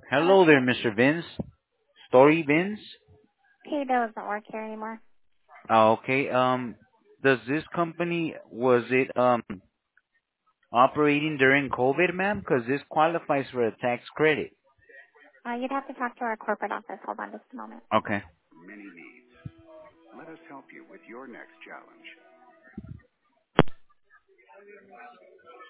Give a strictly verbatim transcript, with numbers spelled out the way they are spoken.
Hello? Hello there, Mister Vince. Story Vince. He doesn't work here anymore. Ah, okay. Um, does this company was it um operating during COVID, ma'am? Because this qualifies for a tax credit. Uh, you'd have to talk to our corporate office. Hold on just a moment. Okay. Many needs. Let us help you with your next challenge.